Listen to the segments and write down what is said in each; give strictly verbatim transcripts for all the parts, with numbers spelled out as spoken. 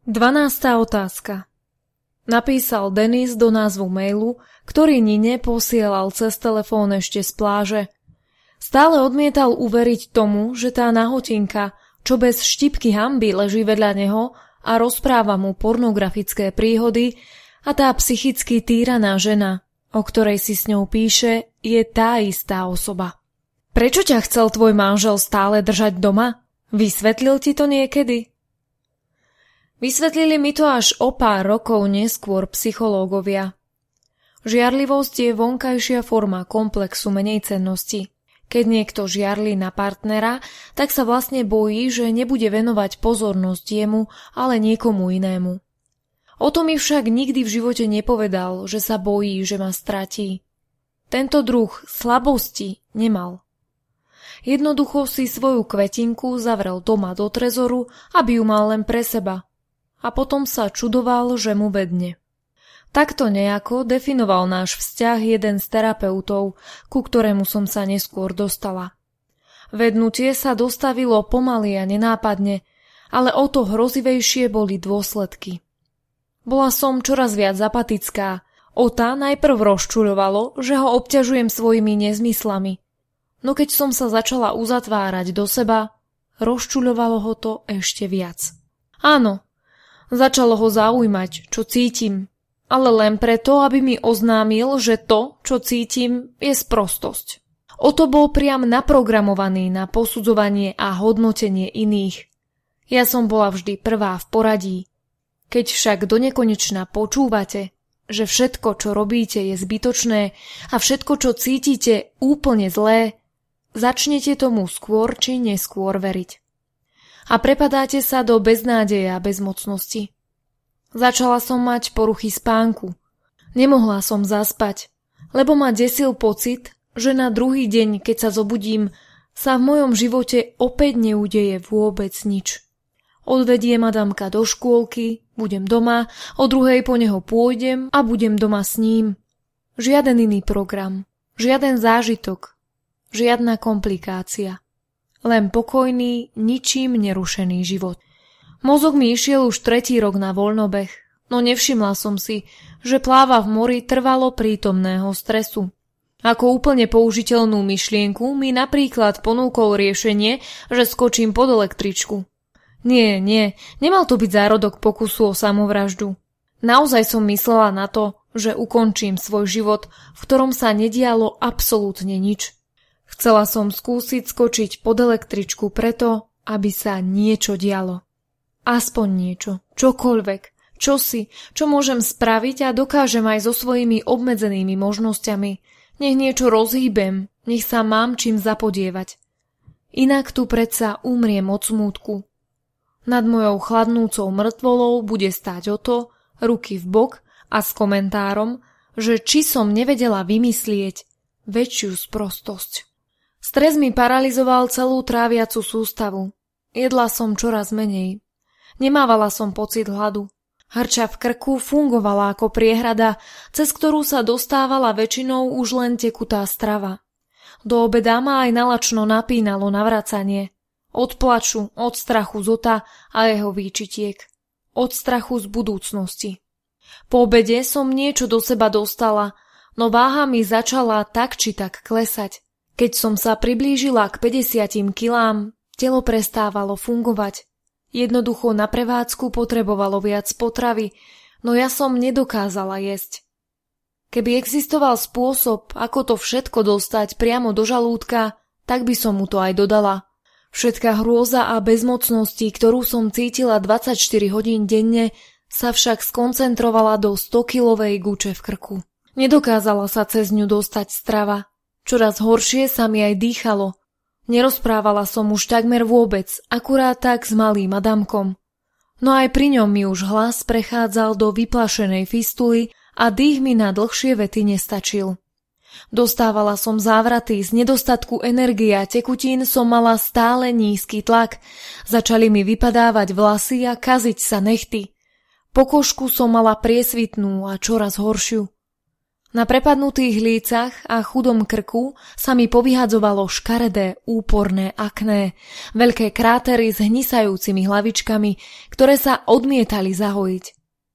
Dvanásta otázka. Napísal Denis do názvu mailu, ktorý Nine posielal cez telefón ešte z pláže. Stále odmietal uveriť tomu, že tá nahotinka, čo bez štipky hanby leží vedľa neho a rozpráva mu pornografické príhody, a tá psychicky týraná žena, o ktorej si s ňou píše, je tá istá osoba. Prečo ťa chcel tvoj manžel stále držať doma? Vysvetlil ti to niekedy? Vysvetlili mi to až o pár rokov neskôr psychológovia. Žiarlivosť je vonkajšia forma komplexu menejcennosti. Keď niekto žiarli na partnera, tak sa vlastne bojí, že nebude venovať pozornosť jemu, ale niekomu inému. O tom mi však nikdy v živote nepovedal, že sa bojí, že ma stratí. Tento druh slabosti nemal. Jednoducho si svoju kvetinku zavrel doma do trezoru, aby ju mal len pre seba. A potom sa čudoval, že mu vedne. Takto nejako definoval náš vzťah jeden z terapeutov, ku ktorému som sa neskôr dostala. Vednutie sa dostavilo pomaly a nenápadne, ale o to hrozivejšie boli dôsledky. Bola som čoraz viac apatická. Ota najprv rozčuľovalo, že ho obťažujem svojimi nezmyslami. No keď som sa začala uzatvárať do seba, rozčuľovalo ho to ešte viac. Áno, začalo ho zaujímať, čo cítim, ale len preto, aby mi oznámil, že to, čo cítim, je sprostosť. Oto bol priam naprogramovaný na posudzovanie a hodnotenie iných. Ja som bola vždy prvá v poradí. Keď však donekonečna počúvate, že všetko, čo robíte, je zbytočné a všetko, čo cítite, úplne zlé, začnete tomu skôr či neskôr veriť. A prepadáte sa do beznádeje a bezmocnosti. Začala som mať poruchy spánku. Nemohla som zaspať, lebo ma desil pocit, že na druhý deň, keď sa zobudím, sa v mojom živote opäť neudeje vôbec nič. Odvedie ma damka do škôlky, budem doma, o druhej po neho pôjdem a budem doma s ním. Žiaden iný program, žiaden zážitok, žiadna komplikácia. Len pokojný, ničím nerušený život. Mozog mi išiel už tretí rok na voľnobeh, no nevšimla som si, že pláva v mori trvalo prítomného stresu. Ako úplne použiteľnú myšlienku mi napríklad ponúkol riešenie, že skočím pod električku. Nie, nie, nemal to byť zárodok pokusu o samovraždu. Naozaj som myslela na to, že ukončím svoj život, v ktorom sa nedialo absolútne nič. Chcela som skúsiť skočiť pod električku preto, aby sa niečo dialo. Aspoň niečo, čokoľvek, čosi, čo môžem spraviť a dokážem aj so svojimi obmedzenými možnosťami. Nech niečo rozhýbem, nech sa mám čím zapodievať. Inak tu predsa umriem od smútku. Nad mojou chladnúcou mŕtvolou bude stáť Oto, ruky v bok a s komentárom, že či som nevedela vymyslieť väčšiu sprostosť. Stres mi paralyzoval celú tráviacu sústavu. Jedla som čoraz menej. Nemávala som pocit hladu. Hrča v krku fungovala ako priehrada, cez ktorú sa dostávala väčšinou už len tekutá strava. Do obeda ma aj nalačno napínalo navracanie. Od plaču, od strachu z Ota a jeho výčitiek. Od strachu z budúcnosti. Po obede som niečo do seba dostala, no váha mi začala tak či tak klesať. Keď som sa priblížila k päťdesiatim kilám, telo prestávalo fungovať. Jednoducho na prevádzku potrebovalo viac potravy, no ja som nedokázala jesť. Keby existoval spôsob, ako to všetko dostať priamo do žalúdka, tak by som mu to aj dodala. Všetká hrôza a bezmocnosti, ktorú som cítila dvadsaťštyri hodín denne, sa však skoncentrovala do stokilovej guče v krku. Nedokázala sa cez ňu dostať strava. Čoraz horšie sa mi aj dýchalo. Nerozprávala som už takmer vôbec, akurát tak s malým Adamkom. No aj pri ňom mi už hlas prechádzal do vyplašenej fistuly a dých mi na dlhšie vety nestačil. Dostávala som závraty, z nedostatku energie a tekutín som mala stále nízky tlak. Začali mi vypadávať vlasy a kaziť sa nechty. Pokožku som mala priesvitnú a čoraz horšiu. Na prepadnutých lícach a chudom krku sa mi povyhadzovalo škaredé, úporné akné, veľké krátery s hnisajúcimi hlavičkami, ktoré sa odmietali zahojiť.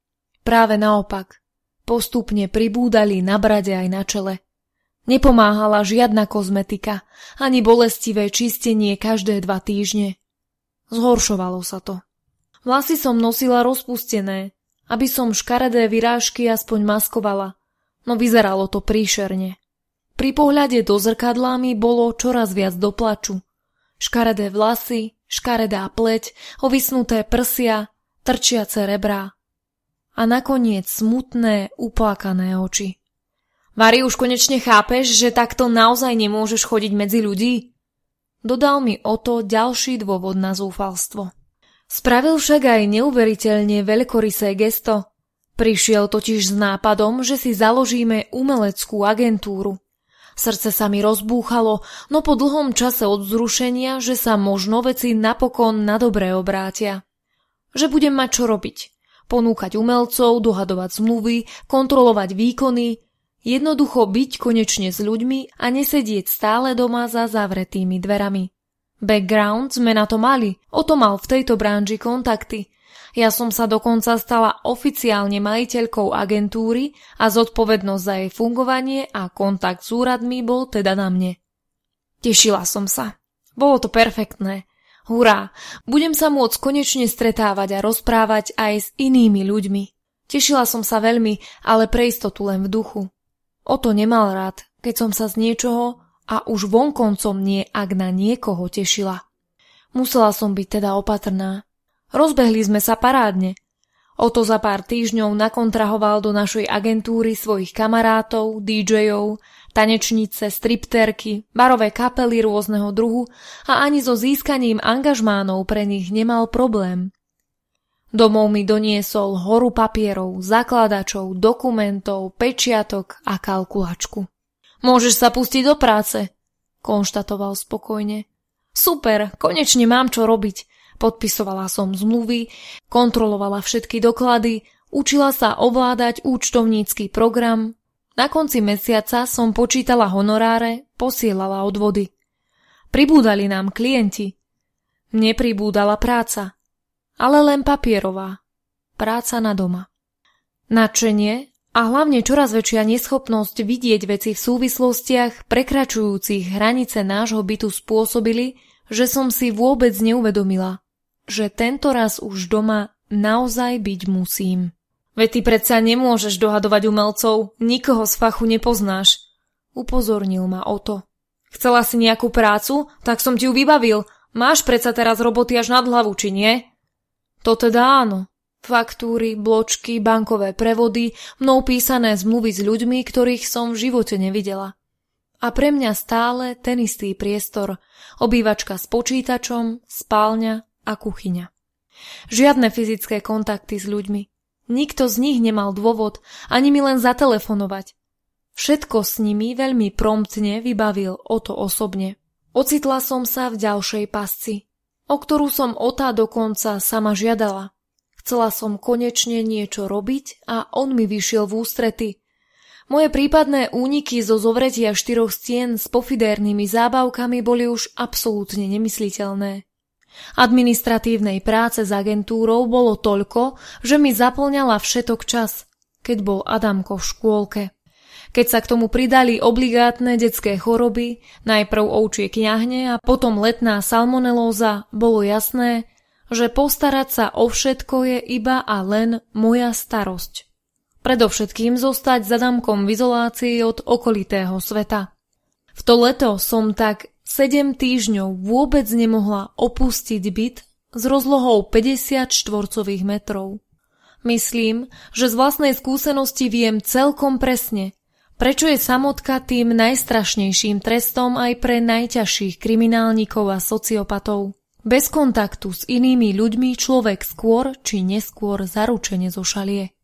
Práve naopak, postupne pribúdali na brade aj na čele. Nepomáhala žiadna kozmetika, ani bolestivé čistenie každé dva týždne. Zhoršovalo sa to. Vlasy som nosila rozpustené, aby som škaredé vyrážky aspoň maskovala, no vyzeralo to príšerne. Pri pohľade do zrkadla mi bolo čoraz viac do plaču. Škaredé vlasy, škaredá pleť, ovisnuté prsia, trčiace rebrá. A nakoniec smutné, uplakané oči. Vary, už konečne chápeš, že takto naozaj nemôžeš chodiť medzi ľudí? Dodal mi o to ďalší dôvod na zúfalstvo. Spravil však aj neuveriteľne veľkorysé gesto. Prišiel totiž s nápadom, že si založíme umeleckú agentúru. Srdce sa mi rozbúchalo, no po dlhom čase od vzrušenia, že sa možno veci napokon na dobré obrátia. Že budem mať čo robiť. Ponúkať umelcov, dohadovať zmluvy, kontrolovať výkony, jednoducho byť konečne s ľuďmi a nesedieť stále doma za zavretými dverami. Background sme na to mali, o to mal v tejto branži kontakty. Ja som sa dokonca stala oficiálne majiteľkou agentúry a zodpovednosť za jej fungovanie a kontakt s úradmi bol teda na mne. Tešila som sa. Bolo to perfektné. Hurá, budem sa môcť konečne stretávať a rozprávať aj s inými ľuďmi. Tešila som sa veľmi, ale pre istotu len v duchu. Oto nemal rád, keď som sa z niečoho a už vonkoncom nie ak na niekoho tešila. Musela som byť teda opatrná. Rozbehli sme sa parádne. Oto za pár týždňov nakontrahoval do našej agentúry svojich kamarátov, dý džejov, tanečnice, striptérky, barové kapely rôzneho druhu a ani so získaním angažmánov pre nich nemal problém. Domov mi doniesol horu papierov, zakladačov, dokumentov, pečiatok a kalkulačku. Môžeš sa pustiť do práce, konštatoval spokojne. Super, konečne mám čo robiť. Podpisovala som zmluvy, kontrolovala všetky doklady, učila sa ovládať účtovnícky program. Na konci mesiaca som počítala honoráre, posielala odvody. Pribúdali nám klienti. Nepribúdala práca, ale len papierová. Práca na doma. Nadšenie a hlavne čoraz väčšia neschopnosť vidieť veci v súvislostiach prekračujúcich hranice nášho bytu spôsobili, že som si vôbec neuvedomila, že tento raz už doma naozaj byť musím. Veď ty predsa nemôžeš dohadovať umelcov, nikoho z fachu nepoznáš. Upozornil ma o to. Chcela si nejakú prácu? Tak som ti ju vybavil. Máš predsa teraz roboty až nad hlavu, či nie? To teda áno. Faktúry, bločky, bankové prevody, mnou písané zmluvy s ľuďmi, ktorých som v živote nevidela. A pre mňa stále ten istý priestor, obývačka s počítačom, spálňa a kuchyňa. Žiadne fyzické kontakty s ľuďmi. Nikto z nich nemal dôvod ani mi len zatelefonovať. Všetko s nimi veľmi promptne vybavil Oto osobne. Ocitla som sa v ďalšej pasci, o ktorú som Ota dokonca sama žiadala. Chcela som konečne niečo robiť a on mi vyšiel v ústrety. Moje prípadné úniky zo zovretia štyroch stien s pofidérnymi zábavkami boli už absolútne nemysliteľné. Administratívnej práce s agentúrou bolo toľko, že mi zaplňala všetok čas, keď bol Adamko v škôlke. Keď sa k tomu pridali obligátne detské choroby, najprv ovčie kňahne a potom letná salmonelóza, bolo jasné, že postarať sa o všetko je iba a len moja starosť. Predovšetkým zostať s Adamkom v izolácii od okolitého sveta. V to leto som tak sedem týždňov vôbec nemohla opustiť byt s rozlohou päťdesiat štvorcových metrov. Myslím, že z vlastnej skúsenosti viem celkom presne, prečo je samotka tým najstrašnejším trestom aj pre najťažších kriminálnikov a sociopatov. Bez kontaktu s inými ľuďmi človek skôr či neskôr zaručene zošalie.